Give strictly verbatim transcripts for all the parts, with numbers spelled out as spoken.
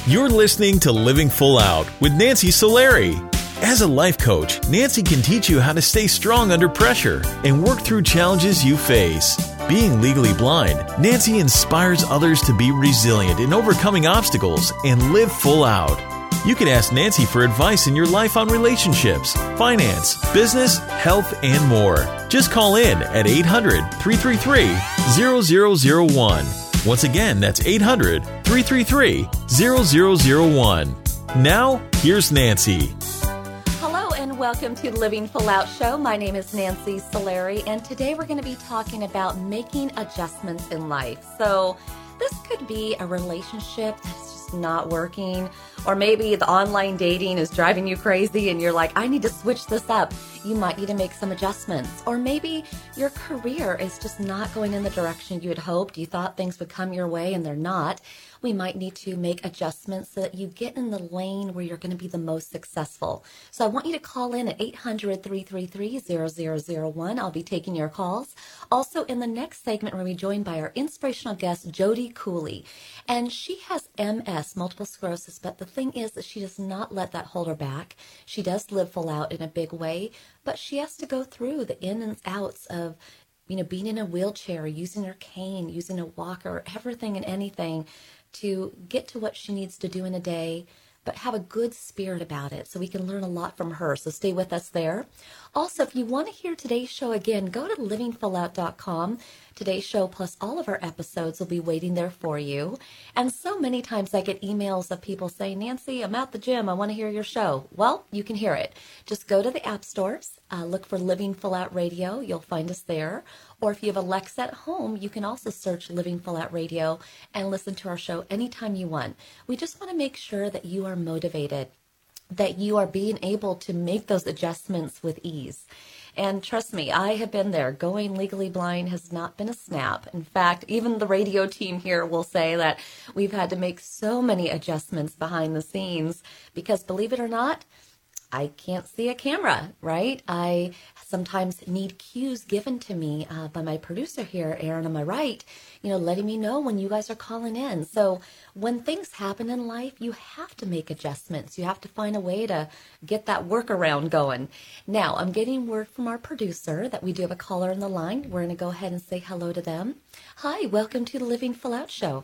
You're listening to Living Full Out with Nancy Solari. As a life coach, Nancy can teach you how to stay strong under pressure and work through challenges you face. Being legally blind, Nancy inspires others to be resilient in overcoming obstacles and live full out. You can ask Nancy for advice in your life on relationships, finance, business, health, and more. Just call in at eight hundred, three three three, zero zero zero one. Once again, that's eight hundred, three three three, zero zero zero one. Now, here's Nancy. Hello and welcome to the Living Full Out Show. My name is Nancy Solari, and today we're going to be talking about making adjustments in life. So this could be a relationship that's just not working, or maybe the online dating is driving you crazy and you're like, I need to switch this up. You might need to make some adjustments. Or maybe your career is just not going in the direction you had hoped. You thought things would come your way and they're not. We might need to make adjustments so that you get in the lane where you're going to be the most successful. So I want you to call in at eight hundred, three three three, zero zero zero one. I'll be taking your calls. Also, in the next segment, we're going to be joined by our inspirational guest, Jody Cooley. And she has M S, multiple sclerosis, but the thing is that she does not let that hold her back. She does live full out in a big way, but she has to go through the in and outs of, you know, being in a wheelchair, using her cane, using a walker, everything and anything to get to what she needs to do in a day, but have a good spirit about it so we can learn a lot from her. So stay with us there. Also, if you want to hear today's show again, go to living full out dot com. Today's show plus all of our episodes will be waiting there for you. And so many times I get emails of people saying, Nancy, I'm at the gym. I want to hear your show. Well, you can hear it. Just go to the app stores, uh, look for Living Full Out Radio. You'll find us there. Or if you have Alexa at home, you can also search Living Full Out Radio and listen to our show anytime you want. We just want to make sure that you are motivated, that you are being able to make those adjustments with ease. And trust me, I have been there. Going legally blind has not been a snap. In fact, even the radio team here will say that we've had to make so many adjustments behind the scenes because, believe it or not, I can't see a camera, right? I sometimes need cues given to me uh, by my producer here, Aaron, on my right, you know, letting me know when you guys are calling in. So when things happen in life, you have to make adjustments. You have to find a way to get that workaround going. Now, I'm getting word from our producer that we do have a caller on the line. We're going to go ahead and say hello to them. Hi, welcome to the Living Full Out Show.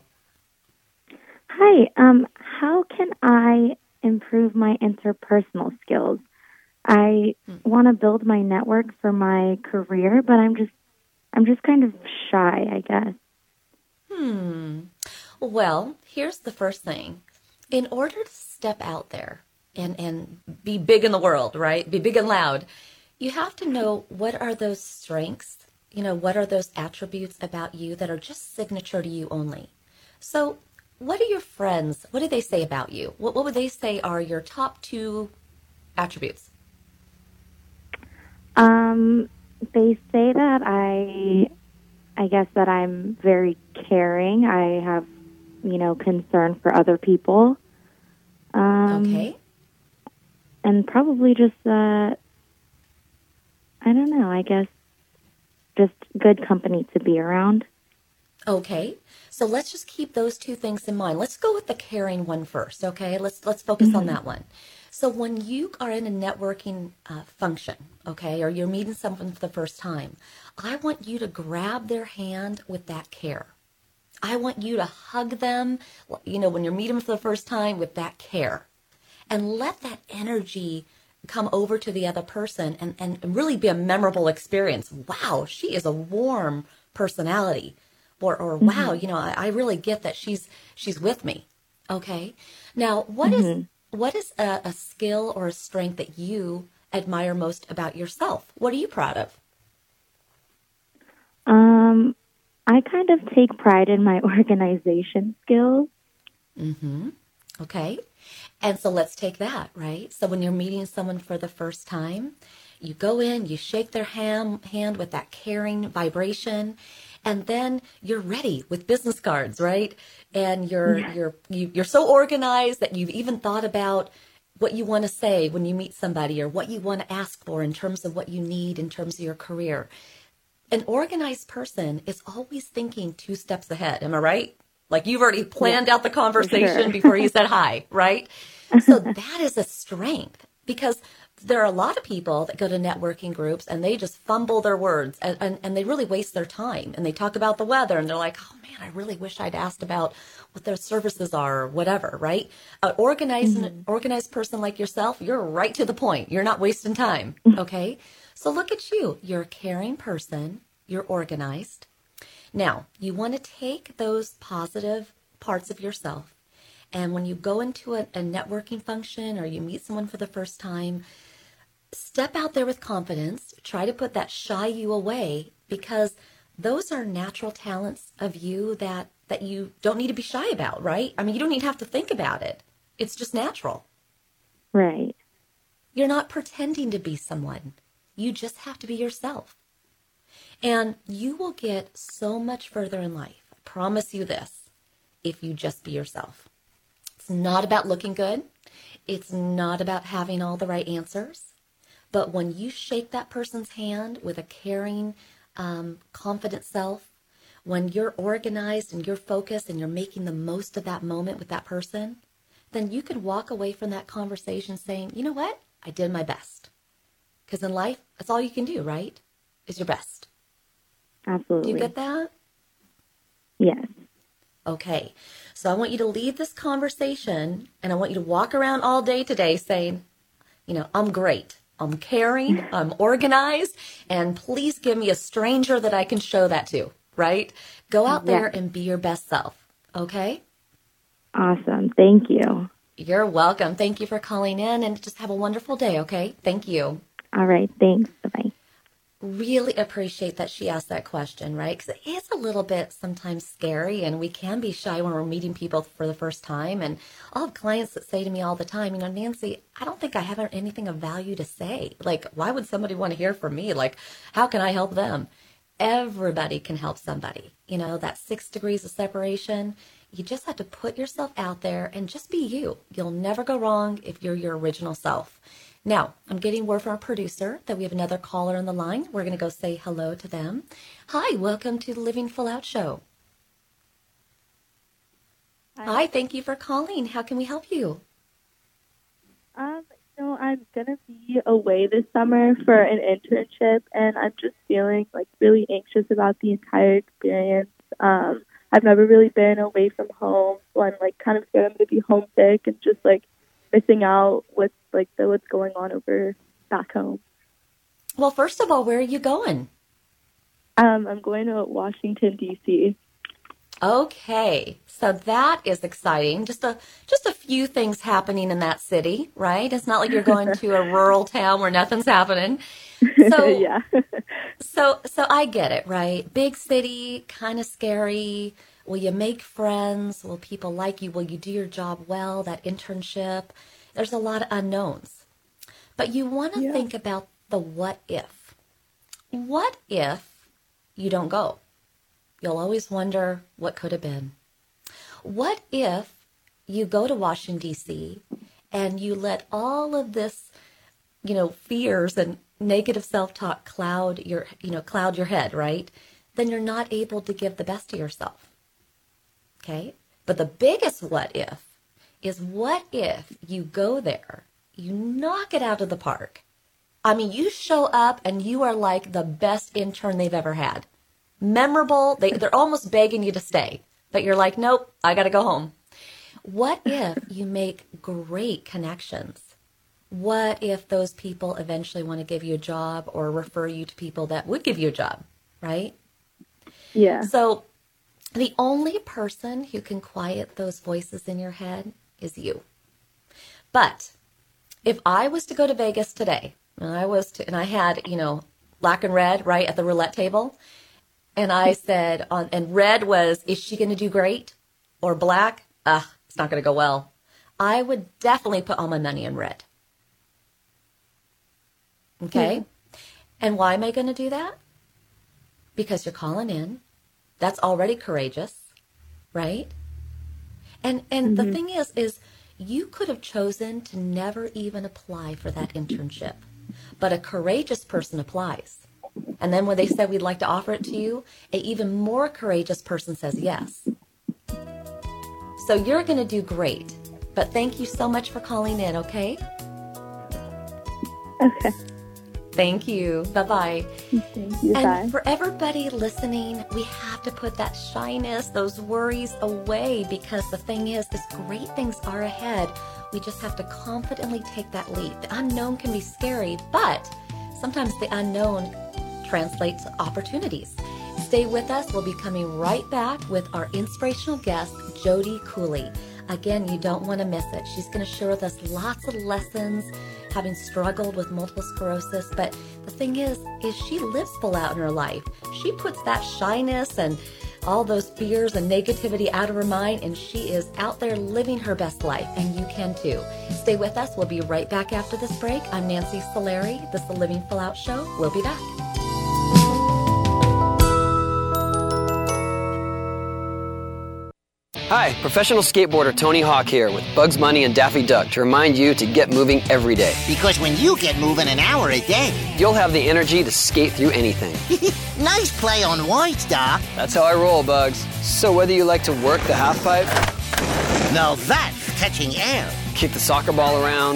Hi, um, how can I improve my interpersonal skills? I hmm. want to build my network for my career, but I'm just I'm just kind of shy, I guess. Hmm. Well, here's the first thing. In order to step out there and, and be big in the world, right? Be big and loud, you have to know what are those strengths, you know, what are those attributes about you that are just signature to you only. So what are your friends, what do they say about you? What, what would they say are your top two attributes? Um, they say that I, I guess that I'm very caring. I have, you know, concern for other people. Um, okay. And probably just, uh, I don't know, I guess just good company to be around. Okay. So let's just keep those two things in mind. Let's go with the caring one first, okay? Let's let's focus mm-hmm. on that one. So when you are in a networking uh, function, okay, or you're meeting someone for the first time, I want you to grab their hand with that care. I want you to hug them, you know, when you're meeting them for the first time with that care. And let that energy come over to the other person and, and really be a memorable experience. Wow, she is a warm personality. Or, or mm-hmm. wow, you know, I, I really get that she's she's with me. Okay. Now, what mm-hmm. is what is a, a skill or a strength that you admire most about yourself? What are you proud of? Um, I kind of take pride in my organization skills. Mm-hmm. Okay. And so let's take that, right? So when you're meeting someone for the first time, you go in, you shake their hand, hand with that caring vibration. And then you're ready with business cards, right? And you're yeah. you're you, you're so organized that you've even thought about what you want to say when you meet somebody or what you want to ask for in terms of what you need in terms of your career. An organized person is always thinking two steps ahead. Am I right? Like you've already planned yeah, out the conversation sure. before you said hi, right? So that is a strength, because there are a lot of people that go to networking groups and they just fumble their words and, and, and they really waste their time. And they talk about the weather and they're like, oh man, I really wish I'd asked about what their services are or whatever, right? An organized, mm-hmm. organized person like yourself, you're right to the point. You're not wasting time, okay? So look at you. You're a caring person. You're organized. Now, you want to take those positive parts of yourself, and when you go into a, a networking function or you meet someone for the first time, step out there with confidence. Try to put that shy you away, because those are natural talents of you that, that you don't need to be shy about, right? I mean, you don't even have to think about it. It's just natural. Right. You're not pretending to be someone. You just have to be yourself. And you will get so much further in life. I promise you this, if you just be yourself. It's not about looking good. It's not about having all the right answers. But when you shake that person's hand with a caring, um, confident self, when you're organized and you're focused and you're making the most of that moment with that person, then you can walk away from that conversation saying, you know what? I did my best. Because in life, that's all you can do, right? Is your best. Absolutely. Do you get that? Yes. Okay. So I want you to leave this conversation and I want you to walk around all day today saying, you know, I'm great. I'm caring. I'm organized. And please give me a stranger that I can show that to, right? Go out there yes. and be your best self. Okay? Awesome. Thank you. You're welcome. Thank you for calling in, and just have a wonderful day. Okay? Thank you. All right. Thanks. Bye-bye. Really appreciate that she asked that question, right? Because it is a little bit sometimes scary, and we can be shy when we're meeting people for the first time. And I'll have clients that say to me all the time, you know, Nancy, I don't think I have anything of value to say. Like, why would somebody want to hear from me? Like, how can I help them? Everybody can help somebody. You know, that six degrees of separation. You just have to put yourself out there and just be you. You'll never go wrong if you're your original self. Now, I'm getting word from our producer that we have another caller on the line. We're going to go say hello to them. Hi, welcome to the Living Full Out Show. Hi. Hi, thank you for calling. How can we help you? Um, so I'm going to be away this summer for an internship, and I'm just feeling like really anxious about the entire experience. Um, I've never really been away from home, so I'm like kind of scared I'm going to be homesick and just like missing out with like the, what's going on over back home. Well, first of all, where are you going? Um, I'm going to Washington, D C Okay, so that is exciting. Just a just a few things happening in that city, right? It's not like you're going to a rural town where nothing's happening. So yeah. so so I get it, right? Big city, kind of scary. Will you make friends? Will people like you? Will you do your job well? That internship. There's a lot of unknowns. But you want to yeah. think about the what if. What if you don't go? You'll always wonder what could have been. What if you go to Washington, D C, and you let all of this, you know, fears and negative self-talk cloud your, you know, cloud your head, right? Then you're not able to give the best of yourself. Okay? But the biggest what if is what if you go there, you knock it out of the park. I mean, you show up and you are like the best intern they've ever had. Memorable. They, they're almost begging you to stay, but you're like, nope, I got to go home. What if you make great connections? What if those people eventually want to give you a job or refer you to people that would give you a job, right? Yeah. So the only person who can quiet those voices in your head is you. But if I was to go to Vegas today, and I was to, and I had, you know, black and red right at the roulette table, and I said, on, and red was, is she going to do great? Or black, ah, uh, it's not going to go well. I would definitely put all my money in red. Okay? Mm-hmm. And why am I going to do that? Because you're calling in. That's already courageous, right? And and mm-hmm. the thing is, is you could have chosen to never even apply for that internship. But a courageous person applies. And then when they said we'd like to offer it to you, an even more courageous person says yes. So you're going to do great. But thank you so much for calling in, okay? Okay. Thank you. Bye-bye. Thank you. And Bye. for everybody listening, we have to put that shyness, those worries away, because the thing is, this great things are ahead. We just have to confidently take that leap. The unknown can be scary, but sometimes the unknown translates to opportunities. Stay with us. We'll be coming right back with our inspirational guest, Jody Cooley. Again, you don't want to miss it. She's going to share with us lots of lessons, having struggled with multiple sclerosis. But the thing is, is she lives full out in her life. She puts that shyness and all those fears and negativity out of her mind, and she is out there living her best life, and you can too. Stay with us. We'll be right back after this break. I'm Nancy Solari. This is the Living Full Out Show. We'll be back. Hi, professional skateboarder Tony Hawk here with Bugs Bunny and Daffy Duck to remind you to get moving every day. Because when you get moving an hour a day, you'll have the energy to skate through anything. Nice play on words, Doc. That's how I roll, Bugs. So whether you like to work the half pipe, now that's catching air, kick the soccer ball around,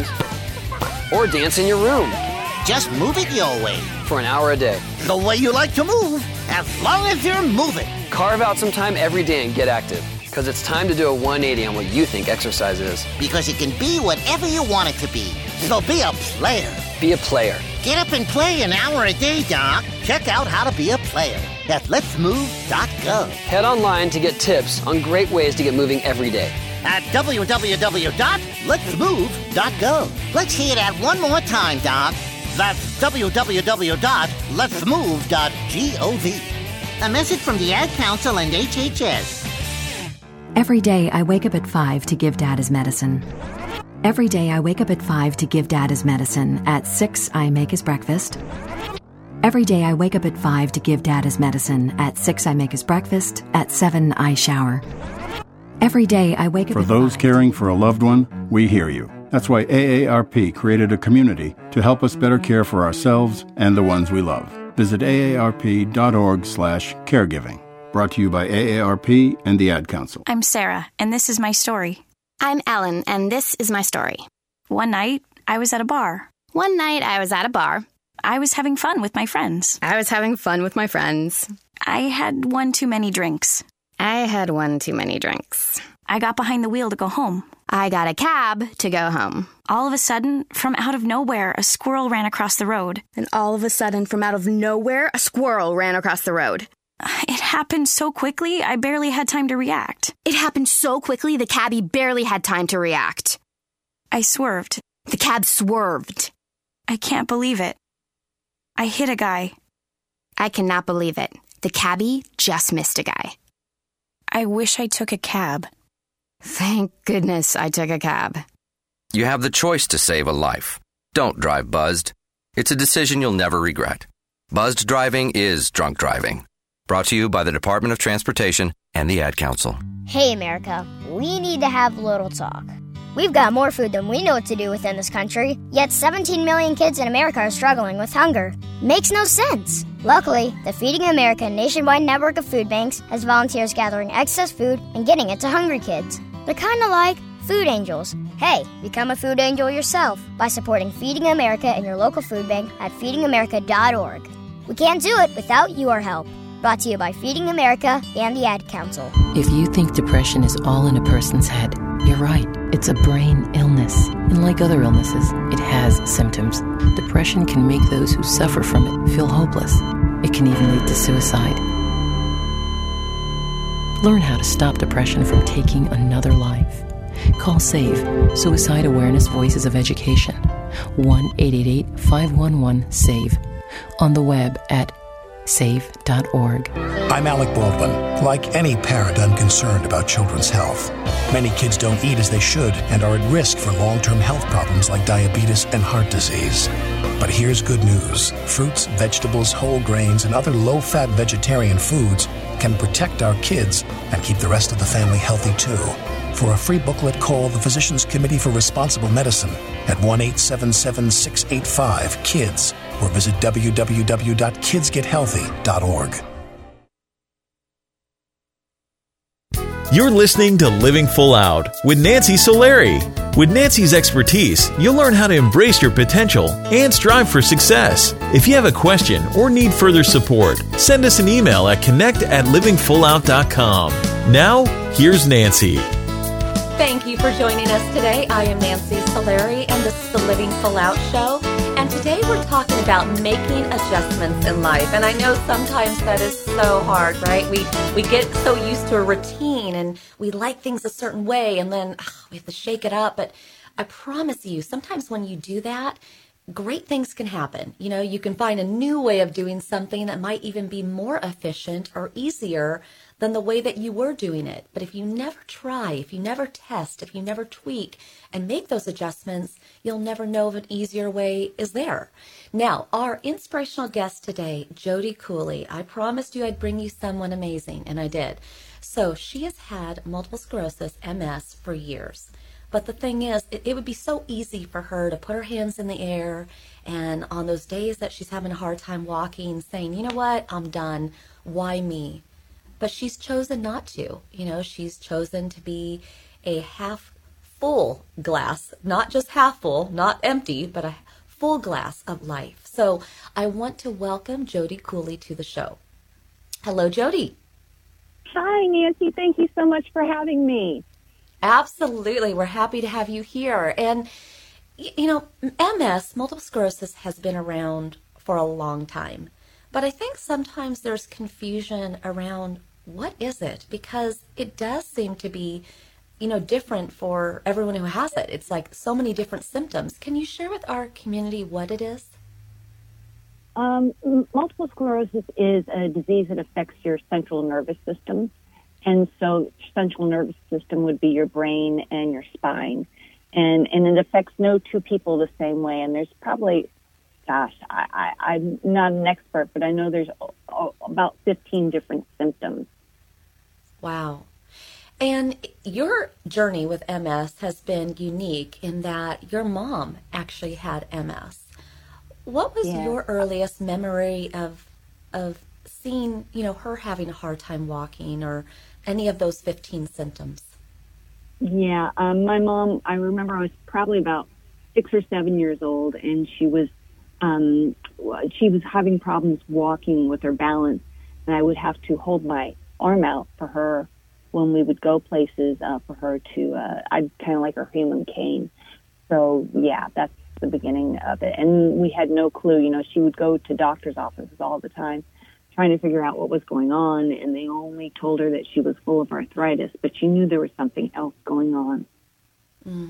or dance in your room, just move it your way. For an hour a day. The way you like to move, as long as you're moving. Carve out some time every day and get active. Because it's time to do a one eighty on what you think exercise is. Because it can be whatever you want it to be. So be a player. Be a player. Get up and play an hour a day, Doc. Check out how to be a player at lets move dot gov. Head online to get tips on great ways to get moving every day. At w w w dot lets move dot gov. Let's hear that one more time, Doc. That's w w w dot lets move dot gov. A message from the Ad Council and H H S. Every day I wake up at five to give Dad his medicine. Every day I wake up at five to give Dad his medicine. At six I make his breakfast. Every day I wake up at five to give Dad his medicine. At six I make his breakfast. At seven I shower. Every day I wake up For at those five. caring for a loved one, we hear you. That's why A A R P created a community to help us better care for ourselves and the ones we love. Visit A A R P dot org slash caregiving. Brought to you by A A R P and the Ad Council. I'm Sarah, and this is my story. I'm Ellen, and this is my story. One night, I was at a bar. One night, I was at a bar. I was having fun with my friends. I was having fun with my friends. I had one too many drinks. I had one too many drinks. I got behind the wheel to go home. I got a cab to go home. All of a sudden, from out of nowhere, a squirrel ran across the road. And all of a sudden, from out of nowhere, a squirrel ran across the road. It happened so quickly, I barely had time to react. It happened so quickly, the cabbie barely had time to react. I swerved. The cab swerved. I can't believe it. I hit a guy. I cannot believe it. The cabbie just missed a guy. I wish I took a cab. Thank goodness I took a cab. You have the choice to save a life. Don't drive buzzed. It's a decision you'll never regret. Buzzed driving is drunk driving. Brought to you by the Department of Transportation and the Ad Council. Hey, America, we need to have a little talk. We've got more food than we know what to do with in this country, yet seventeen million kids in America are struggling with hunger. Makes no sense. Luckily, the Feeding America nationwide network of food banks has volunteers gathering excess food and getting it to hungry kids. They're kind of like food angels. Hey, become a food angel yourself by supporting Feeding America in your local food bank at feeding america dot org. We can't do it without your help. Brought to you by Feeding America and the Ad Council. If you think depression is all in a person's head, you're right. It's a brain illness. And like other illnesses, it has symptoms. Depression can make those who suffer from it feel hopeless. It can even lead to suicide. Learn how to stop depression from taking another life. Call SAVE, Suicide Awareness Voices of Education, one eight eight eight, five one one, SAVE, on the web at save dot org. I'm Alec Baldwin. Like any parent, I'm concerned about children's health. Many kids don't eat as they should and are at risk for long-term health problems like diabetes and heart disease. But here's good news. Fruits, vegetables, whole grains, and other low-fat vegetarian foods can protect our kids and keep the rest of the family healthy too. For a free booklet, call the Physicians Committee for Responsible Medicine at one eight seven seven, six eight five, KIDS or visit w w w dot kids get healthy dot org. You're listening to Living Full Out with Nancy Solari. With Nancy's expertise, you'll learn how to embrace your potential and strive for success. If you have a question or need further support, send us an email at connect at living full out dot com. Now, here's Nancy. Thank you for joining us today. I am Nancy Solari, and this is the Living Full Out Show. And today we're talking about making adjustments in life. And I know sometimes that is so hard, right? We we get so used to a routine and we like things a certain way, and then ugh, we have to shake it up. But I promise you, sometimes when you do that, great things can happen. You know, you can find a new way of doing something that might even be more efficient or easier than the way that you were doing it. But if you never try, if you never test, if you never tweak and make those adjustments, you'll never know if an easier way is there. Now, our inspirational guest today, Jody Cooley. I promised you I'd bring you someone amazing, and I did. So she has had multiple sclerosis, M S, for years. But the thing is, it, it would be so easy for her to put her hands in the air and on those days that she's having a hard time walking, saying, you know what, I'm done. Why me? But she's chosen not to. You know, she's chosen to be a half full glass, not just half full, not empty, but a full glass of life. So I want to welcome Jody Cooley to the show. Hello, Jody. Hi, Nancy. Thank you so much for having me. Absolutely. We're happy to have you here. And, you know, M S, multiple sclerosis, has been around for a long time. But I think sometimes there's confusion around what is it? Because it does seem to be, you know, different for everyone who has it. It's like so many different symptoms. Can you share with our community what it is? Um, multiple sclerosis is a disease that affects your central nervous system. And so central nervous system would be your brain and your spine. And, and it affects no two people the same way. And there's probably, gosh, I, I, I'm not an expert, but I know there's about fifteen different symptoms. Wow. And your journey with M S has been unique in that your mom actually had M S. What was Yeah. your earliest memory of of seeing, you know, her having a hard time walking or any of those fifteen symptoms? Yeah, um, my mom, I remember I was probably about six or seven years old, and she was um, she was having problems walking with her balance, and I would have to hold my arm out for her when we would go places uh, for her to, uh, I'd kind of like her human cane. So, yeah, that's the beginning of it. And we had no clue. You know, she would go to doctor's offices all the time trying to figure out what was going on, and they only told her that she was full of arthritis, but she knew there was something else going on. Mm.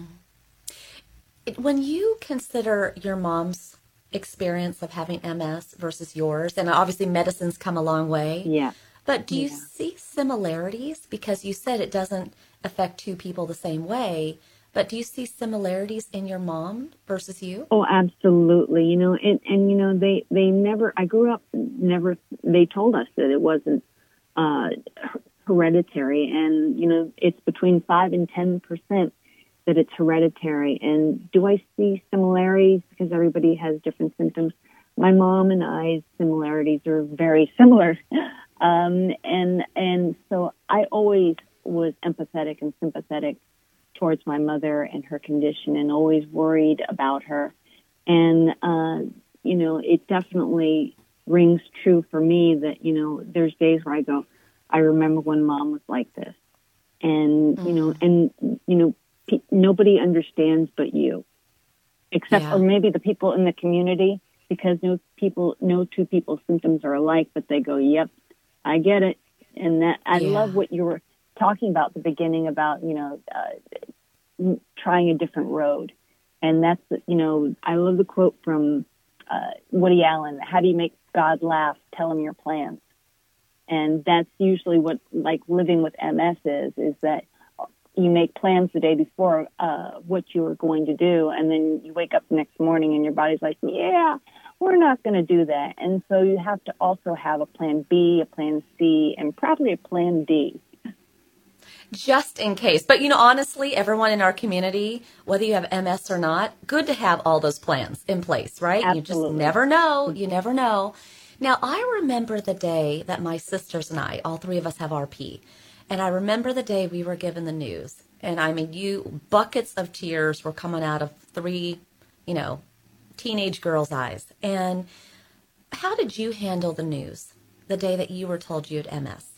It, when you consider your mom's experience of having M S versus yours, and obviously medicine's come a long way. Yeah. But do you Yeah. see similarities? Because you said it doesn't affect two people the same way, but do you see similarities in your mom versus you? Oh, absolutely. You know, and, and you know, they, they never, I grew up, never, they told us that it wasn't uh, hereditary. And, you know, it's between five and ten percent that it's hereditary. And do I see similarities? Because everybody has different symptoms. My mom and I's similarities are very similar. Um, and, and so I always was empathetic and sympathetic towards my mother and her condition, and always worried about her. And, uh, you know, it definitely rings true for me that, you know, there's days where I go, I remember when Mom was like this. And, mm. you know, and, you know, pe- nobody understands but you, except Yeah. or maybe the people in the community, because no people, no two people's symptoms are alike, but they go, yep, I get it. And that, I Yeah. love what you were talking about at the beginning about, you know, uh, trying a different road. And that's, you know, I love the quote from uh, Woody Allen, how do you make God laugh? Tell him your plans. And that's usually what, like, living with M S is, is that you make plans the day before uh, what you are going to do, and then you wake up the next morning and your body's like, yeah, we're not going to do that. And so you have to also have a plan B, a plan C, and probably a plan D. Just in case. But, you know, honestly, everyone in our community, whether you have M S or not, good to have all those plans in place, right? Absolutely. You just never know. You never know. Now, I remember the day that my sisters and I, all three of us have R P, And I remember the day we were given the news. And I mean, you, buckets of tears were coming out of three, you know, teenage girls' eyes. And how did you handle the news the day that you were told you had M S?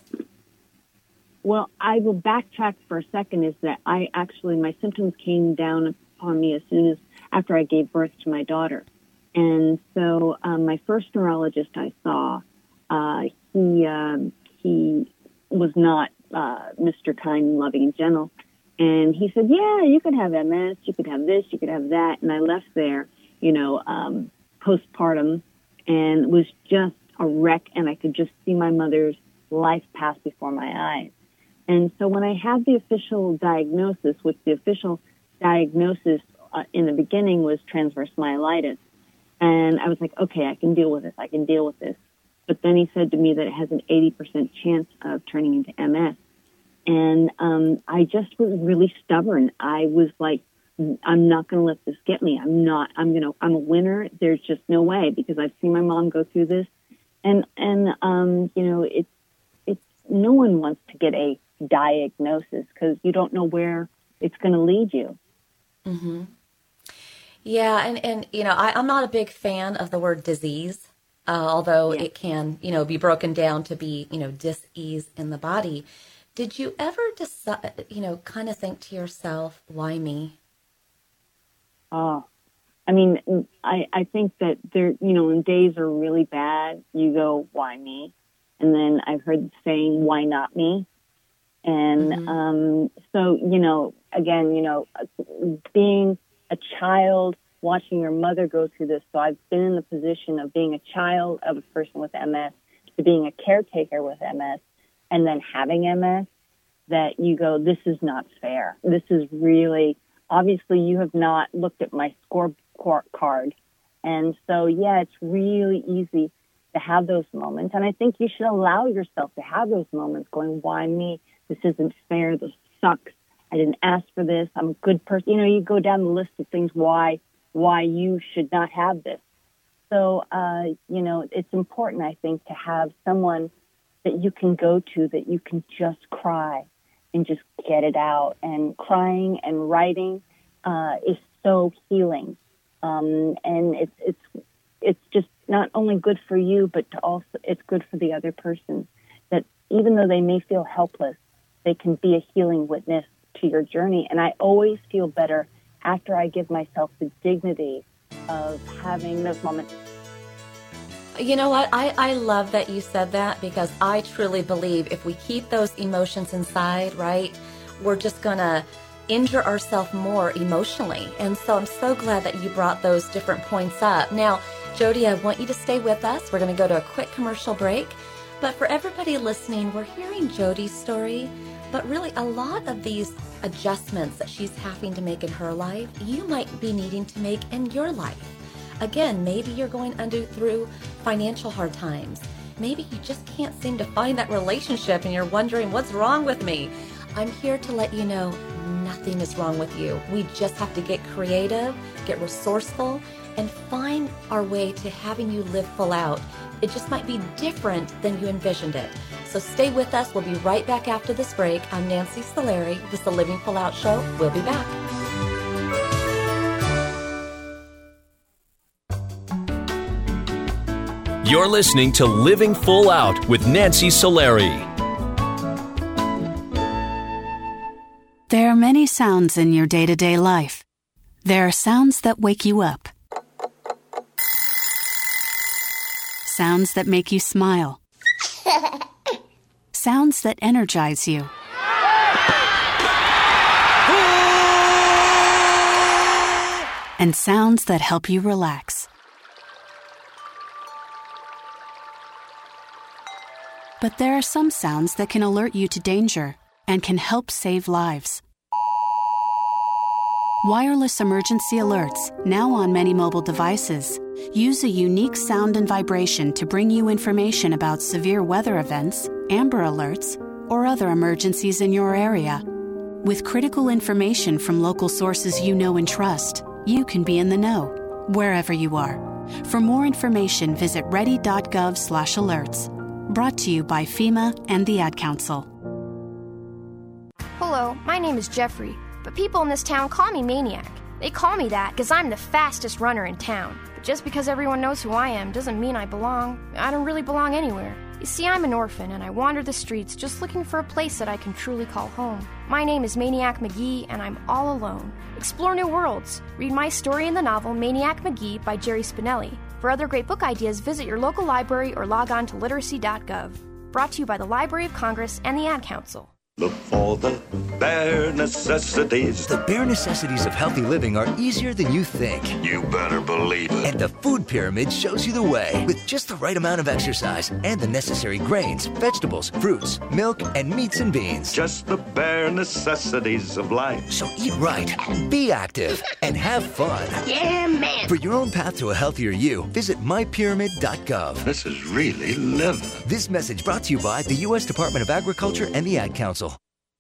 Well, I will backtrack for a second, is that I actually, my symptoms came down upon me as soon as, after I gave birth to my daughter. And so um, my first neurologist I saw, uh, he, um, he was not uh, Mister Kind, loving, and gentle. And he said, yeah, you could have M S, you could have this, you could have that. And I left there, you know, um, postpartum, and was just a wreck, and I could just see my mother's life pass before my eyes. And so when I had the official diagnosis, which the official diagnosis uh, in the beginning was transverse myelitis, and I was like, okay, I can deal with this, I can deal with this. But then he said to me that it has an eighty percent chance of turning into M S. And um, I just was really stubborn. I was like, I'm not going to let this get me. I'm not, I'm going to, I'm a winner. There's just no way, because I've seen my mom go through this. And, and, um, you know, it's, it's, no one wants to get a diagnosis, because you don't know where it's going to lead you. Mm-hmm. Yeah. And, and, you know, I, I'm not a big fan of the word disease, uh, although yeah. it can, you know, be broken down to be, you know, dis-ease in the body. Did you ever decide, you know, kind of think to yourself, why me? Oh, I mean, I, I think that there, you know, when days are really bad, you go, why me? And then I've heard the saying, why not me? And mm-hmm. um, so, you know, again, you know, being a child, watching your mother go through this. So I've been in the position of being a child of a person with M S to being a caretaker with M S, and then having M S, that you go, this is not fair. This is really, obviously you have not looked at my scorecard. And so, yeah, it's really easy to have those moments. And I think you should allow yourself to have those moments going, why me? This isn't fair. This sucks. I didn't ask for this. I'm a good person. You know, you go down the list of things why, why you should not have this. So, uh, you know, it's important, I think, to have someone that you can go to, that you can just cry and just get it out. And crying and writing uh, is so healing. Um, and it's, it's, it's just not only good for you, but to also, it's good for the other person, that even though they may feel helpless, they can be a healing witness to your journey. And I always feel better after I give myself the dignity of having those moments. You know what? I, I love that you said that, because I truly believe if we keep those emotions inside, right, we're just going to injure ourselves more emotionally. And so I'm so glad that you brought those different points up. Now, Jody, I want you to stay with us. We're going to go to a quick commercial break. But for everybody listening, we're hearing Jody's story, but really a lot of these adjustments that she's having to make in her life, you might be needing to make in your life. Again, maybe you're going under through financial hard times. Maybe you just can't seem to find that relationship and you're wondering, what's wrong with me? I'm here to let you know nothing is wrong with you. We just have to get creative, get resourceful, and find our way to having you live full out. It just might be different than you envisioned it. So stay with us. We'll be right back after this break. I'm Nancy Solari. This is the Living Full Out Show. We'll be back. You're listening to Living Full Out with Nancy Solari. There are many sounds in your day-to-day life. There are sounds that wake you up. Sounds that make you smile. Sounds that energize you. And sounds that help you relax. But there are some sounds that can alert you to danger and can help save lives. Wireless emergency alerts, now on many mobile devices, use a unique sound and vibration to bring you information about severe weather events, Amber Alerts, or other emergencies in your area. With critical information from local sources you know and trust, you can be in the know, wherever you are. For more information, visit ready.gov slash alerts. Brought to you by FEMA and the Ad Council. Hello, my name is Jeffrey, but people in this town call me Maniac. They call me that because I'm the fastest runner in town. But just because everyone knows who I am doesn't mean I belong. I don't really belong anywhere. You see, I'm an orphan, and I wander the streets just looking for a place that I can truly call home. My name is Maniac McGee, and I'm all alone. Explore new worlds. Read my story in the novel Maniac McGee by Jerry Spinelli. For other great book ideas, visit your local library or log on to literacy dot gov. Brought to you by the Library of Congress and the Ad Council. Look for the bare necessities. The bare necessities of healthy living are easier than you think. You better believe it. And the Food Pyramid shows you the way. With just the right amount of exercise and the necessary grains, vegetables, fruits, milk, and meats and beans. Just the bare necessities of life. So eat right, be active, and have fun. Yeah, man. For your own path to a healthier you, visit my pyramid dot gov. This is really living. This message brought to you by the U S Department of Agriculture and the Ad Council.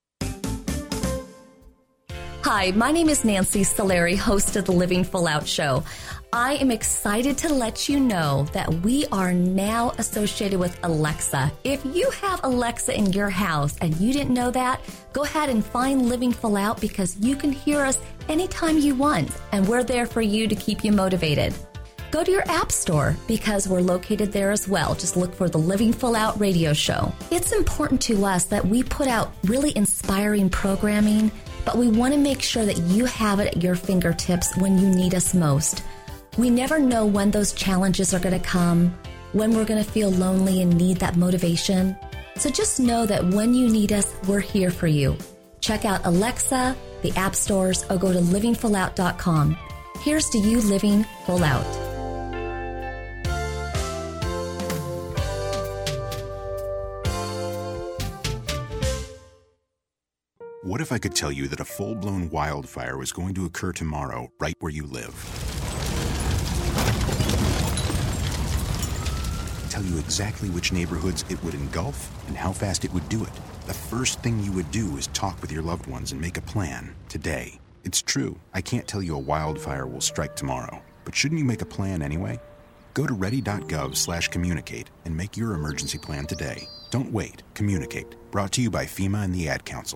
Hi, my name is Nancy Solari, host of the Living Full Out Show. I am excited to let you know that we are now associated with Alexa. If you have Alexa in your house and you didn't know that, go ahead and find Living Full Out because you can hear us anytime you want, and we're there for you to keep you motivated. Go to your app store because we're located there as well. Just look for the Living Full Out radio show. It's important to us that we put out really inspiring programming, but we want to make sure that you have it at your fingertips when you need us most. We never know when those challenges are going to come, when we're going to feel lonely and need that motivation. So just know that when you need us, we're here for you. Check out Alexa, the app stores, or go to living full out dot com. Here's to you living full out. What if I could tell you that a full-blown wildfire was going to occur tomorrow right where you live? Tell you exactly which neighborhoods it would engulf and how fast it would do it. The first thing you would do is talk with your loved ones and make a plan today. It's true, I can't tell you a wildfire will strike tomorrow, but shouldn't you make a plan anyway? Go to ready dot gov slash communicate and make your emergency plan today. Don't wait, communicate. Brought to you by FEMA and the Ad Council.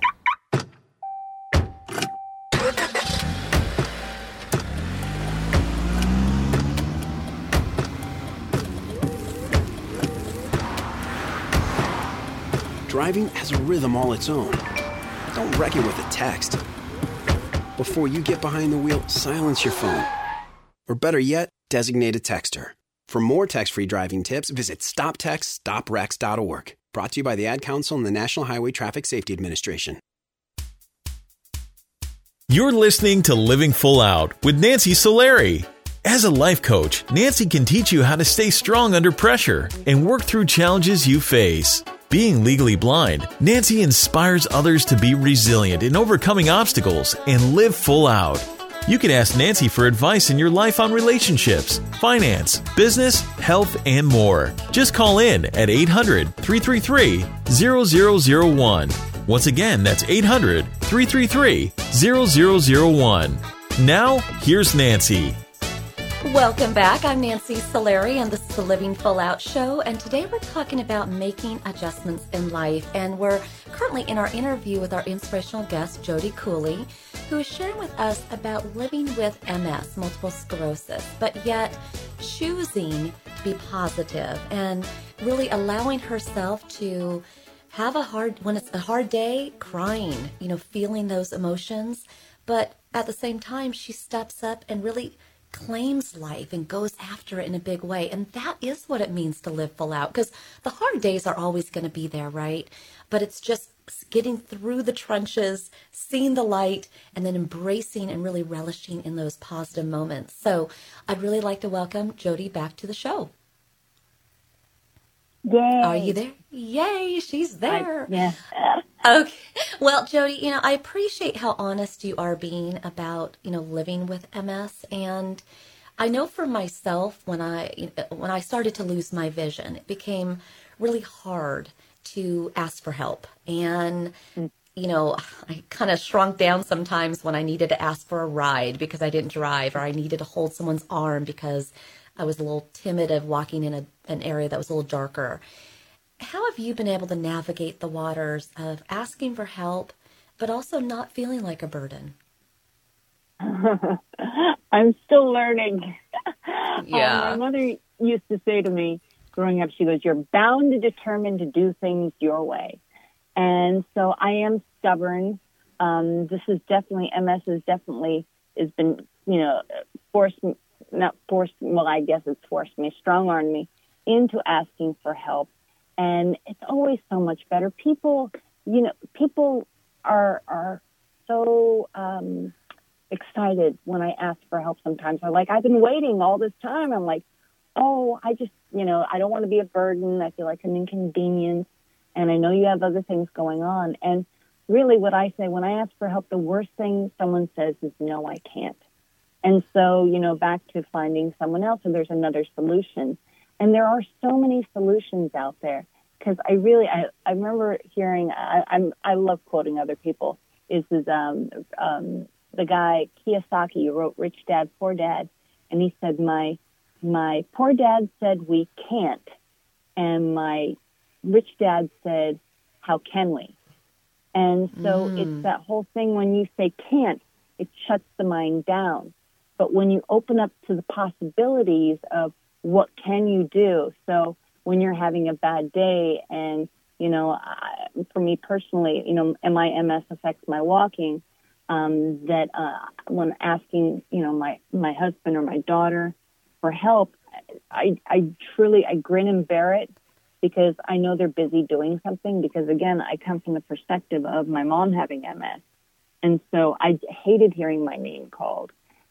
Driving has a rhythm all its own. Don't wreck it with a text. Before you get behind the wheel, silence your phone. Or better yet, designate a texter. For more text-free driving tips, visit stop text stop wrecks dot org. Brought to you by the Ad Council and the National Highway Traffic Safety Administration. You're listening to Living Full Out with Nancy Solari. As a life coach, Nancy can teach you how to stay strong under pressure and work through challenges you face. Being legally blind, Nancy inspires others to be resilient in overcoming obstacles and live full out. You can ask Nancy for advice in your life on relationships, finance, business, health, and more. Just call in at eight hundred, three three three, zero zero zero one. Once again, that's eight hundred, three three three, zero zero zero one. Now, here's Nancy. Welcome back. I'm Nancy Solari, and this is the Living Full Out Show. And today we're talking about making adjustments in life. And we're currently in our interview with our inspirational guest, Jody Cooley, who is sharing with us about living with M S, multiple sclerosis, but yet choosing to be positive and really allowing herself to have a hard, when it's a hard day, crying, you know, feeling those emotions. But at the same time, she steps up and really claims life and goes after it in a big way. And that is what it means to live full out, because the hard days are always going to be there, right? But it's just getting through the trenches, seeing the light, and then embracing and really relishing in those positive moments. So I'd really like to welcome Jody back to the show. Yay. Are you there? Yay, she's there. I, yeah. Okay. Well, Jody, you know, I appreciate how honest you are being about, you know, living with M S. And I know for myself, when I when I started to lose my vision, it became really hard to ask for help. And, you know, I kind of shrunk down sometimes when I needed to ask for a ride because I didn't drive, or I needed to hold someone's arm because I was a little timid of walking in a, an area that was a little darker. How have you been able to navigate the waters of asking for help, but also not feeling like a burden? I'm still learning. Yeah. Um, my mother used to say to me growing up, she goes, you're bound to determine to do things your way. And so I am stubborn. Um, this is definitely, M S has definitely, has been, you know, forced, not forced, well, I guess it's forced me, strong-armed me into asking for help. And it's always so much better. People, you know, people are, are so, um, excited when I ask for help sometimes. They're like, I've been waiting all this time. I'm like, oh, I just, you know, I don't want to be a burden. I feel like an inconvenience. And I know you have other things going on. And really what I say when I ask for help, the worst thing someone says is, no, I can't. And so, you know, back to finding someone else, and there's another solution. And there are so many solutions out there. Because I really, I, I remember hearing, I, I'm, I love quoting other people, is, is um, um, the guy Kiyosaki who wrote Rich Dad, Poor Dad, and he said, my my poor dad said we can't, and my rich dad said, how can we? And so mm. it's that whole thing when you say can't, it shuts the mind down. But when you open up to the possibilities of what can you do, so when you're having a bad day and, you know, I, for me personally, you know, and my M S affects my walking, Um, that uh, when asking, you know, my, my husband or my daughter for help, I, I truly, I grin and bear it because I know they're busy doing something because, again, I come from the perspective of my mom having M S. And so I hated hearing my name called.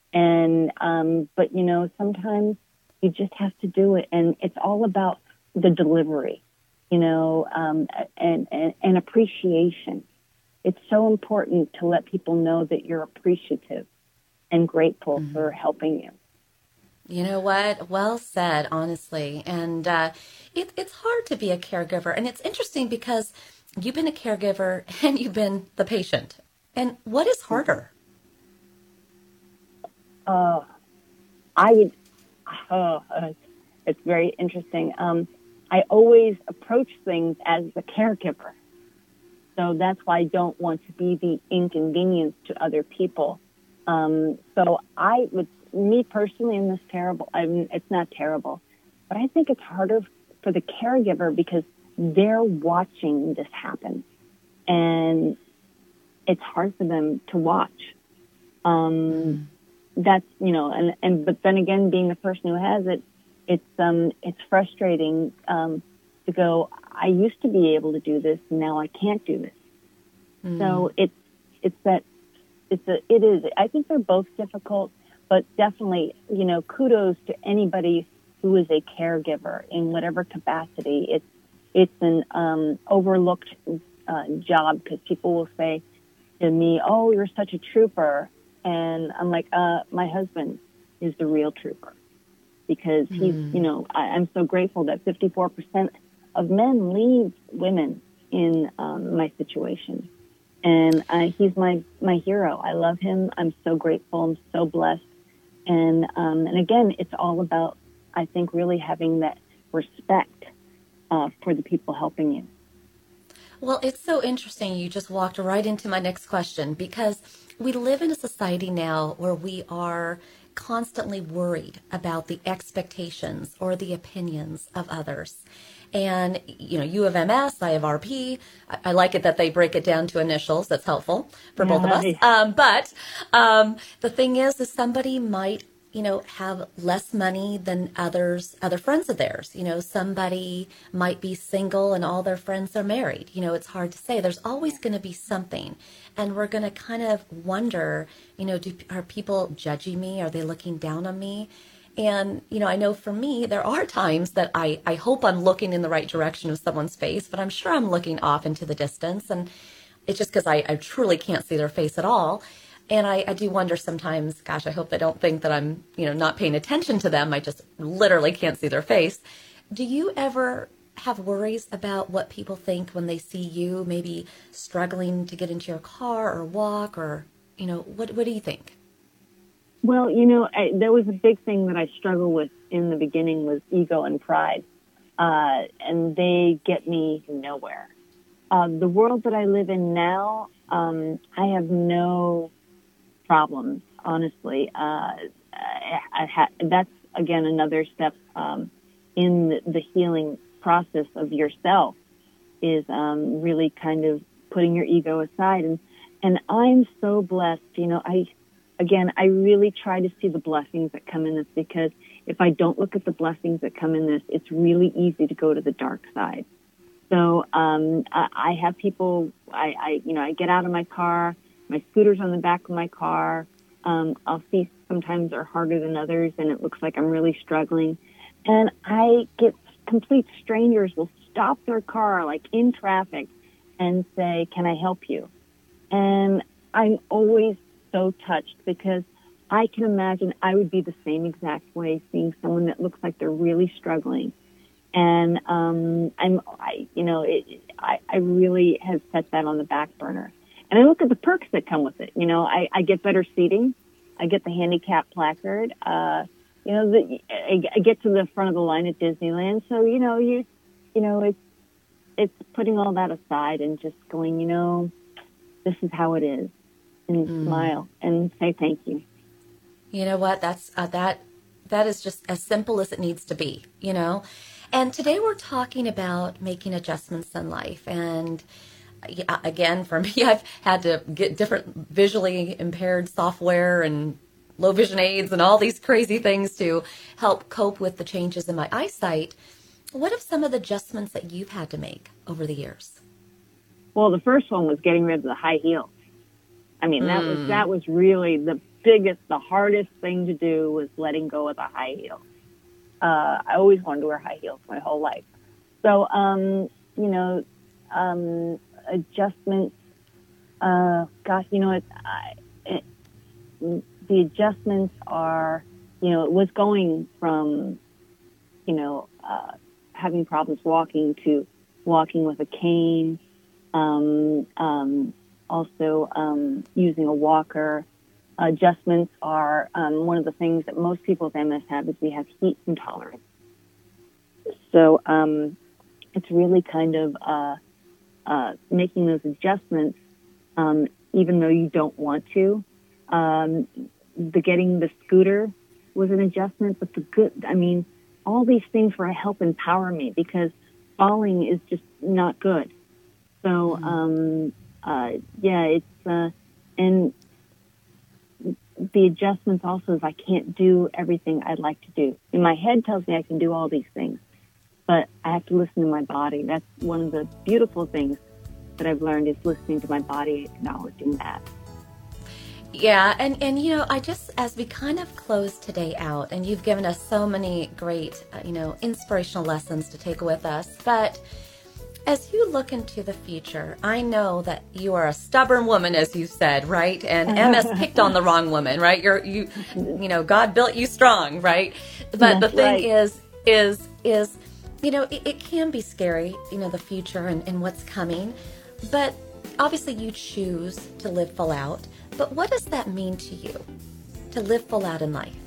And, um, but, you know, sometimes you just have to do it. And it's all about the delivery, you know, um, and, and, and appreciation. It's so important to let people know that you're appreciative and grateful mm-hmm. for helping you. You know what? Well said, honestly. And uh, it, it's hard to be a caregiver. And it's interesting because you've been a caregiver and you've been the patient. And what is harder? Uh, I would, oh, uh, it's very interesting. Um, I always approach things as the caregiver. So that's why I don't want to be the inconvenience to other people. Um, so I would, me personally, in this terrible, I mean, it's not terrible, but I think it's harder for the caregiver because they're watching this happen. And it's hard for them to watch. Um, that's, you know, and, and, but then again, being the person who has it, it's, um, it's frustrating, um, to go, I used to be able to do this, now I can't do this. Mm. So it's it's that it's a it is. I think they're both difficult, but definitely, you know, kudos to anybody who is a caregiver in whatever capacity. It's it's an um, overlooked uh, job because people will say to me, "Oh, you're such a trooper," and I'm like, uh, "My husband is the real trooper." Because he's, mm. you know, I, I'm so grateful that fifty-four percent of men leave women in um, my situation. And uh, he's my, my hero. I love him. I'm so grateful. I'm so blessed. And, um, and again, it's all about, I think, really having that respect uh, for the people helping you. Well, it's so interesting. You just walked right into my next question because we live in a society now where we are constantly worried about the expectations or the opinions of others. And, you know, you have M S, I have R P. I, I like it that they break it down to initials. That's helpful for both yeah. of us. Um, but um, the thing is, is somebody might, you know, have less money than others, other friends of theirs. You know, somebody might be single and all their friends are married. You know, it's hard to say. There's always going to be something. And we're going to kind of wonder, you know, do, are people judging me? Are they looking down on me? And, you know, I know for me, there are times that I, I hope I'm looking in the right direction of someone's face, but I'm sure I'm looking off into the distance. And it's just because I, I truly can't see their face at all. And I, I do wonder sometimes, gosh, I hope they don't think that I'm, you know, not paying attention to them. I just literally can't see their face. Do you ever have worries about what people think when they see you maybe struggling to get into your car or walk or, you know, what, what do you think? Well, you know, I, there was a big thing that I struggled with in the beginning was ego and pride. Uh, and they get me nowhere. uh, the world that I live in now, um, I have no problems, honestly. Uh, I, I ha- that's, again, another step um, in the, the healing process of yourself is um, really kind of putting your ego aside. And, and I'm so blessed. You know, I, again, I really try to see the blessings that come in this, because if I don't look at the blessings that come in this, it's really easy to go to the dark side. So um, I, I have people, I, I, you know, I get out of my car, my scooter's on the back of my car. Um, I'll see sometimes are harder than others, and it looks like I'm really struggling. And I get complete strangers will stop their car, like in traffic, and say, "Can I help you?" And I'm always so touched, because I can imagine I would be the same exact way, seeing someone that looks like they're really struggling. And um, I'm, I, you know, it, I, I really have set that on the back burner. And I look at the perks that come with it. You know, I, I get better seating. I get the handicap placard. Uh, you know, the, I, I get to the front of the line at Disneyland. So, you know, you, you know, it's, it's putting all that aside and just going, you know, this is how it is, and mm. smile and say thank you. You know what? That's uh, that. That is just as simple as it needs to be. You know, and today we're talking about making adjustments in life. And uh, again, for me, I've had to get different visually impaired software and low vision aids and all these crazy things to help cope with the changes in my eyesight. What are some of the adjustments that you've had to make over the years? Well, the first one was getting rid of the high heels. I mean, that Mm. was that was really the biggest, the hardest thing to do, was letting go of the high heels. Uh, I always wanted to wear high heels my whole life. So, um, you know, um, adjustments, uh, gosh, you know, it, I, it, the adjustments are, you know, it was going from, you know, uh, having problems walking to walking with a cane, um, um, also um, using a walker. Adjustments are um, one of the things that most people with M S have, is we have heat intolerance. So um, it's really kind of uh, uh, making those adjustments, um, even though you don't want to. Um, the getting the scooter was an adjustment, but the good, I mean, all these things were help empower me, because falling is just not good. So, um, uh, yeah, it's, uh, and the adjustments also is I can't do everything I'd like to do. And my head tells me I can do all these things, but I have to listen to my body. That's one of the beautiful things that I've learned, is listening to my body, acknowledging that. Yeah, and, and you know, I just, as we kind of close today out, and you've given us so many great, uh, you know, inspirational lessons to take with us, but as you look into the future, I know that you are a stubborn woman, as you said, right? And M S picked on the wrong woman, right? You're, you, you know, God built you strong, right? But That's the thing right. is, is, is, you know, it, it can be scary, you know, the future and, and what's coming, but obviously you choose to live full out. But what does that mean to you, to live full out in life?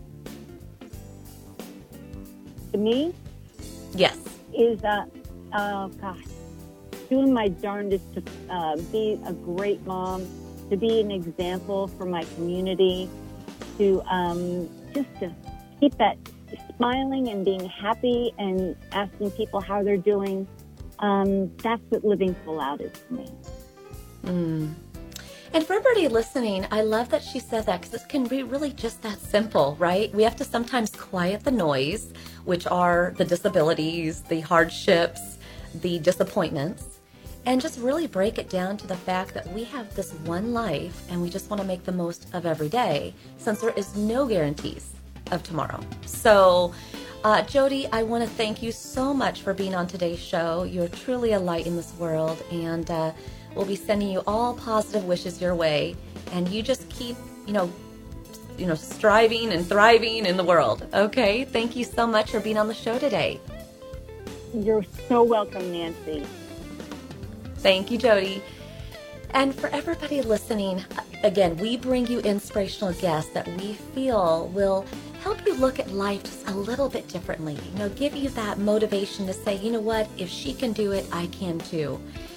To me? Yes. Is, uh, oh gosh, doing my darndest to uh, be a great mom, to be an example for my community, to um, just to keep that smiling and being happy and asking people how they're doing. Um, that's what living full out is for me. Mm. And for everybody listening, I love that she said that, because it can be really just that simple, right? We have to sometimes quiet the noise, which are the disabilities, the hardships, the disappointments, and just really break it down to the fact that we have this one life and we just want to make the most of every day, since there is no guarantees of tomorrow. So, uh, Jody, I want to thank you so much for being on today's show. You're truly a light in this world, and uh, we'll be sending you all positive wishes your way, and you just keep, you know, you know, striving and thriving in the world. Okay? Thank you so much for being on the show today. You're so welcome, Nancy. Thank you, Jody. And for everybody listening, again, we bring you inspirational guests that we feel will help you look at life just a little bit differently. You know, give you that motivation to say, you know what, if she can do it, I can too.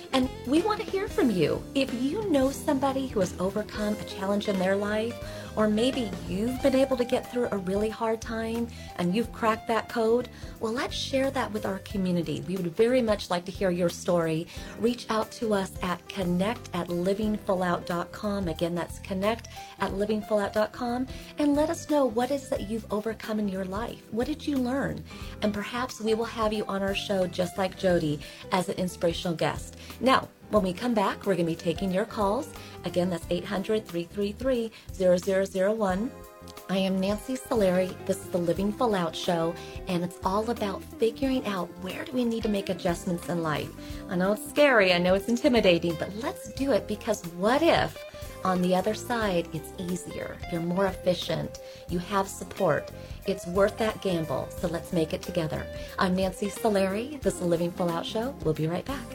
And we want to hear from you. If you know somebody who has overcome a challenge in their life, or maybe you've been able to get through a really hard time and you've cracked that code, well, let's share that with our community. We would very much like to hear your story. Reach out to us at connect at living full out dot com. Again, that's connect at living full out dot com. And let us know what is that you've overcome in your life. What did you learn? And perhaps we will have you on our show, just like Jody, as an inspirational guest. Now, when we come back, we're going to be taking your calls. Again, that's eight hundred, three three three, zero zero zero one. I am Nancy Solari. This is the Living Full Out Show, and it's all about figuring out where do we need to make adjustments in life. I know it's scary, I know it's intimidating, but let's do it, because what if on the other side it's easier, you're more efficient, you have support. It's worth that gamble, so let's make it together. I'm Nancy Solari. This is the Living Full Out Show. We'll be right back.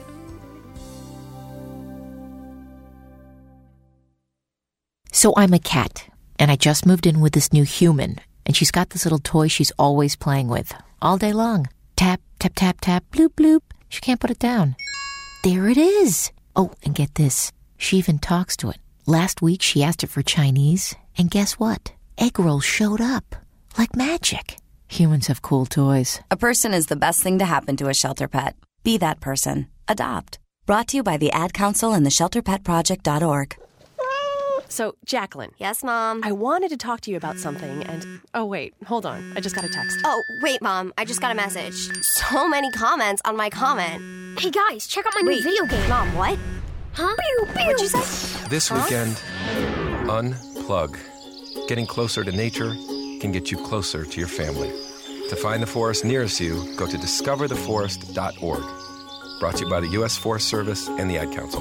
So I'm a cat, and I just moved in with this new human, and she's got this little toy she's always playing with, all day long. Tap, tap, tap, tap, bloop, bloop. She can't put it down. There it is. Oh, and get this. She even talks to it. Last week, she asked it for Chinese, and guess what? Egg rolls showed up. Like magic. Humans have cool toys. A person is the best thing to happen to a shelter pet. Be that person. Adopt. Brought to you by the Ad Council and the shelter pet project dot org. So, Jacqueline. Yes, Mom? I wanted to talk to you about something, and... Oh, wait. Hold on. I just got a text. Oh, wait, Mom. I just got a message. So many comments on my comment. Hey, guys, check out my wait, new video game. Mom, what? Huh? Pew, pew. What'd you say? This huh? weekend, unplug. Getting closer to nature can get you closer to your family. To find the forest nearest you, go to discover the forest dot org. Brought to you by the U S Forest Service and the Ad Council.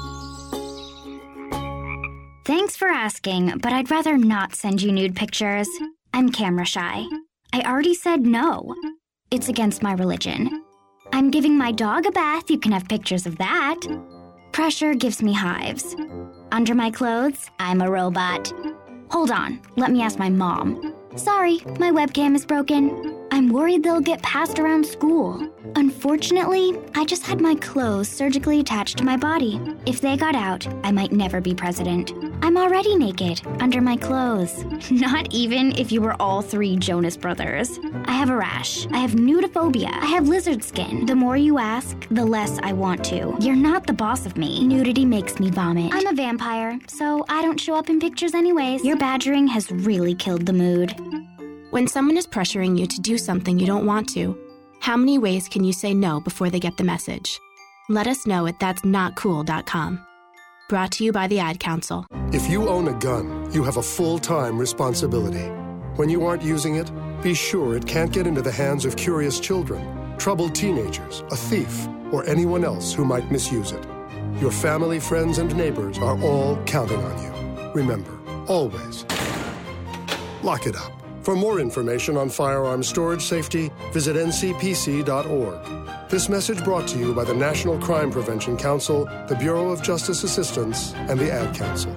Thanks for asking, but I'd rather not send you nude pictures. I'm camera shy. I already said no. It's against my religion. I'm giving my dog a bath. You can have pictures of that. Pressure gives me hives. Under my clothes, I'm a robot. Hold on, let me ask my mom. Sorry, my webcam is broken. I'm worried they'll get passed around school. Unfortunately, I just had my clothes surgically attached to my body. If they got out, I might never be president. I'm already naked, under my clothes. Not even if you were all three Jonas Brothers. I have a rash. I have nudophobia. I have lizard skin. The more you ask, the less I want to. You're not the boss of me. Nudity makes me vomit. I'm a vampire, so I don't show up in pictures anyways. Your badgering has really killed the mood. When someone is pressuring you to do something you don't want to, how many ways can you say no before they get the message? Let us know at that's not cool dot com. Brought to you by the Ad Council. If you own a gun, you have a full-time responsibility. When you aren't using it, be sure it can't get into the hands of curious children, troubled teenagers, a thief, or anyone else who might misuse it. Your family, friends, and neighbors are all counting on you. Remember, always, lock it up. For more information on firearms storage safety, visit N C P C dot org. This message brought to you by the National Crime Prevention Council, the Bureau of Justice Assistance, and the Ad Council.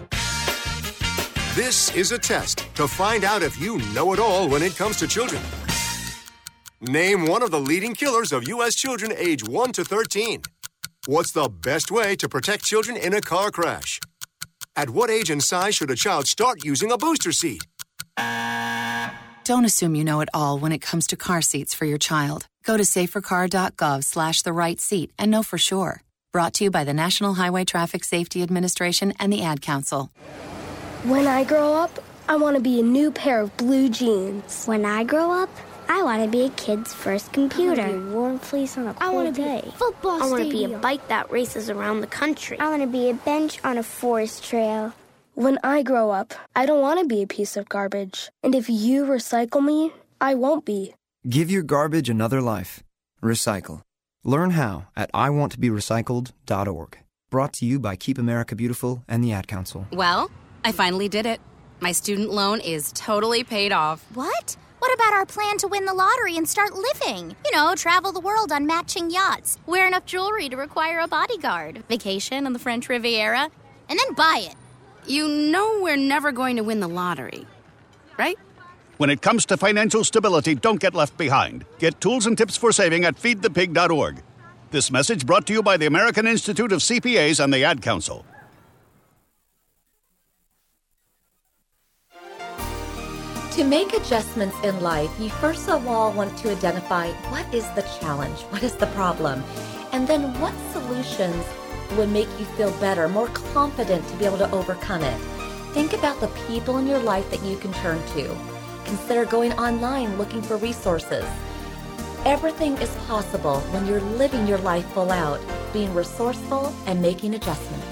This is a test to find out if you know it all when it comes to children. Name one of the leading killers of U S children age one to thirteen. What's the best way to protect children in a car crash? At what age and size should a child start using a booster seat? Don't assume you know it all when it comes to car seats for your child. Go to safercar dot gov slash the right seat and know for sure. Brought to you by the National Highway Traffic Safety Administration and the Ad Council. When I grow up, I want to be a new pair of blue jeans. When I grow up, I want to be a kid's first computer. I want to be a warm fleece on a cold I want to day. be a football I want to stadium. be a bike that races around the country. I want to be a bench on a forest trail. When I grow up, I don't want to be a piece of garbage. And if you recycle me, I won't be. Give your garbage another life. Recycle. Learn how at I want to be recycled dot org. Brought to you by Keep America Beautiful and the Ad Council. Well, I finally did it. My student loan is totally paid off. What? What about our plan to win the lottery and start living? You know, travel the world on matching yachts, wear enough jewelry to require a bodyguard, vacation on the French Riviera, and then buy it. You know we're never going to win the lottery, right? When it comes to financial stability, don't get left behind. Get tools and tips for saving at feed the pig dot org. This message brought to you by the American Institute of C P As and the Ad Council. To make adjustments in life, you first of all want to identify what is the challenge, what is the problem, and then what solutions would make you feel better, more confident to be able to overcome it. Think about the people in your life that you can turn to. Consider going online looking for resources. Everything is possible when you're living your life full out, being resourceful and making adjustments.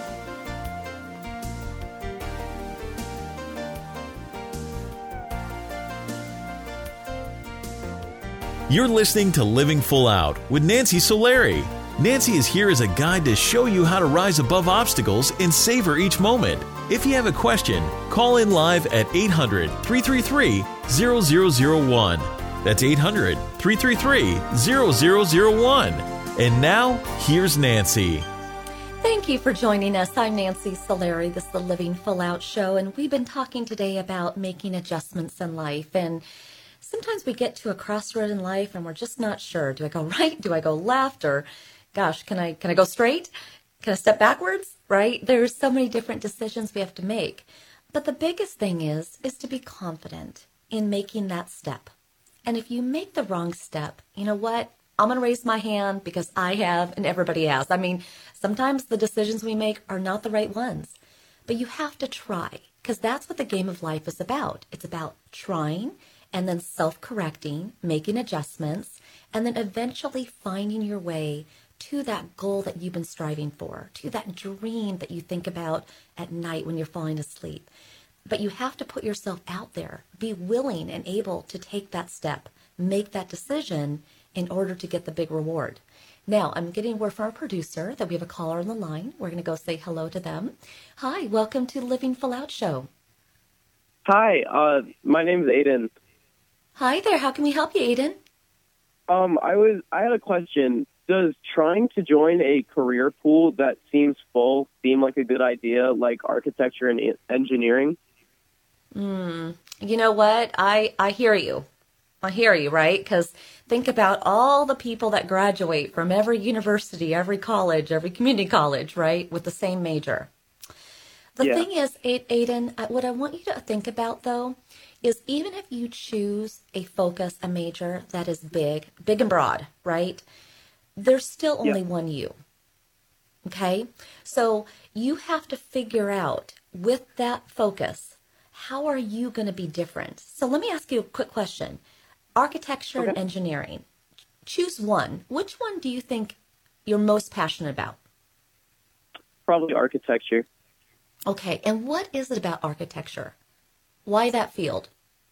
You're listening to Living Full Out with Nancy Solari. Nancy is here as a guide to show you how to rise above obstacles and savor each moment. If you have a question, call in live at eight hundred, three three three, zero zero zero one. That's eight hundred, three three three, zero zero zero one. And now, here's Nancy. Thank you for joining us. I'm Nancy Solari. This is the Living Full Out Show, and we've been talking today about making adjustments in life. And sometimes we get to a crossroad in life and we're just not sure. Do I go right? Do I go left? Or, gosh, can I can I go straight? Can I step backwards? Right? There's so many different decisions we have to make. But the biggest thing is, is to be confident in making that step. And if you make the wrong step, you know what? I'm going to raise my hand because I have and everybody has. I mean, sometimes the decisions we make are not the right ones. But you have to try, because that's what the game of life is about. It's about trying and then self-correcting, making adjustments, and then eventually finding your way to that goal that you've been striving for, to that dream that you think about at night when you're falling asleep. But you have to put yourself out there, be willing and able to take that step, make that decision in order to get the big reward. Now, I'm getting word from our producer that we have a caller on the line. We're going to go say hello to them. Hi, welcome to the Living Full Out Show. Hi, uh, my name is Aiden. Hi there. How can we help you, Aiden? Um, I was I had a question. Does trying to join a career pool that seems full seem like a good idea, like architecture and engineering? Mm, you know what? I, I hear you. I hear you, right? Because think about all the people that graduate from every university, every college, every community college, right, with the same major. The yeah. thing is, Aiden, what I want you to think about, though, is even if you choose a focus, a major that is big, big and broad, right, there's still only yeah. one you. Okay? So you have to figure out with that focus, how are you going to be different? So let me ask you a quick question. Architecture okay. and engineering. Choose one. Which one do you think you're most passionate about? Probably architecture. Okay. And what is it about architecture? Why that field?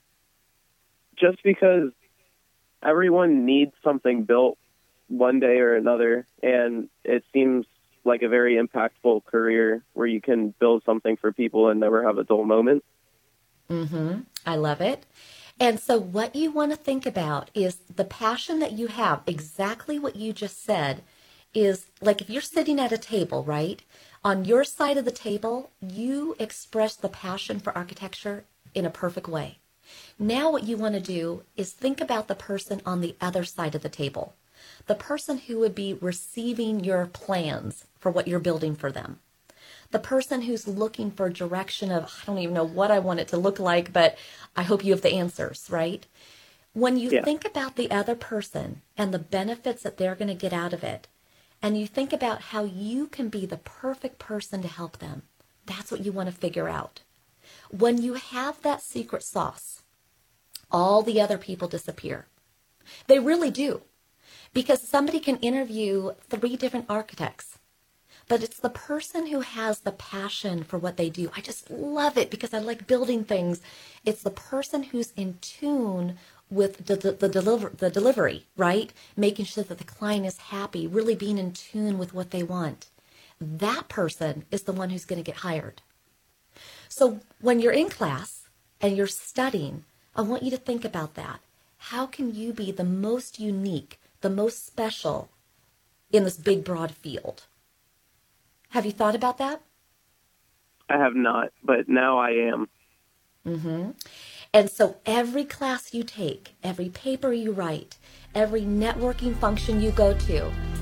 Just because everyone needs something built one day or another, and it seems like a very impactful career where you can build something for people and never have a dull moment. Mm-hmm. I love it. And so what you want to think about is the passion that you have, exactly what you just said, is like if you're sitting at a table, right? On your side of the table, you express the passion for architecture in a perfect way. Now what you want to do is think about the person on the other side of the table, the person who would be receiving your plans for what you're building for them. The person who's looking for direction of, I don't even know what I want it to look like, but I hope you have the answers, right? When you yeah. think about the other person and the benefits that they're going to get out of it, and you think about how you can be the perfect person to help them, that's what you want to figure out. When you have that secret sauce, all the other people disappear. They really do. Because somebody can interview three different architects, but it's the person who has the passion for what they do. I just love it because I like building things. It's the person who's in tune with the, the, the, deliver, the delivery, right? Making sure that the client is happy, really being in tune with what they want. That person is the one who's going to get hired. So when you're in class and you're studying, I want you to think about that. How can you be the most unique, the most special in this big, broad field? Have you thought about that? I have not, but now I am. Mm-hmm. And so every class you take, every paper you write, every networking function you go to,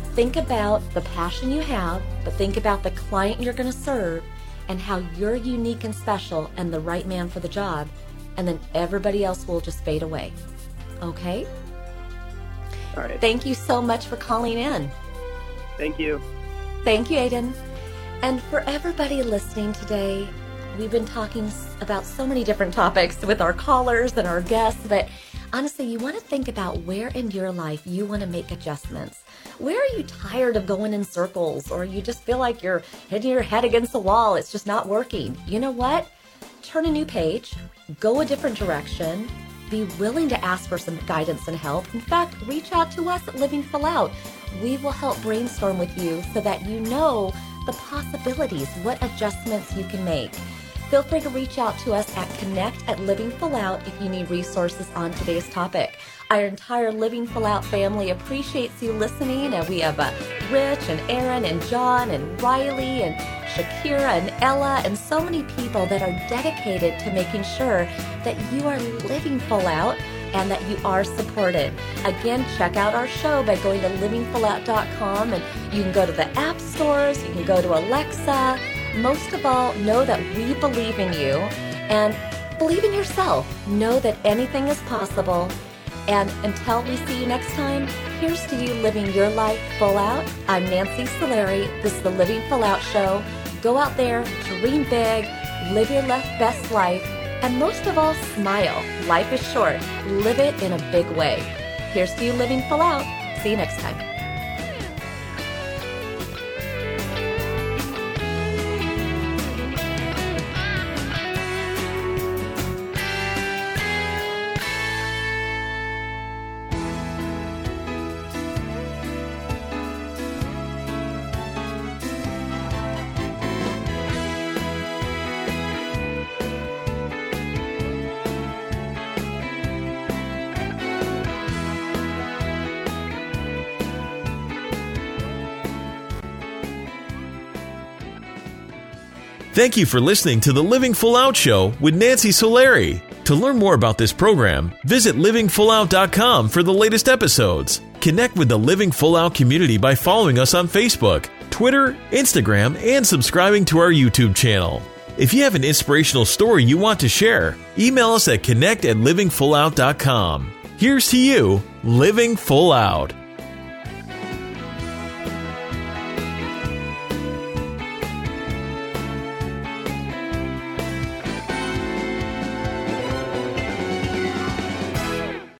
think about the passion you have, but think about the client you're going to serve and how you're unique and special and the right man for the job. And then everybody else will just fade away. Okay? All right. Thank you so much for calling in. Thank you. Thank you, Aiden. And for everybody listening today, we've been talking about so many different topics with our callers and our guests, but honestly, you want to think about where in your life you want to make adjustments. Where are you tired of going in circles, or you just feel like you're hitting your head against the wall? It's just not working. You know what? Turn a new page, go a different direction, be willing to ask for some guidance and help. In fact, reach out to us at Living Full Out. We will help brainstorm with you so that you know the possibilities, what adjustments you can make. Feel free to reach out to us at Connect at Living Full Out if you need resources on today's topic. Our entire Living Full Out family appreciates you listening, and we have uh, Rich and Aaron and John and Riley and Shakira and Ella and so many people that are dedicated to making sure that you are living full out and that you are supported. Again, check out our show by going to living full out dot com, and you can go to the app stores, you can go to Alexa. Most of all, know that we believe in you and believe in yourself. Know that anything is possible. And until we see you next time, here's to you living your life full out. I'm Nancy Solari. This is the Living Full Out Show. Go out there, dream big, live your best life, and most of all, smile. Life is short. Live it in a big way. Here's to you living full out. See you next time. Thank you for listening to the Living Full Out Show with Nancy Solari. To learn more about this program, visit living full out dot com for the latest episodes. Connect with the Living Full Out community by following us on Facebook, Twitter, Instagram, and subscribing to our YouTube channel. If you have an inspirational story you want to share, email us at connect at living full out dot com. Here's to you, living full out.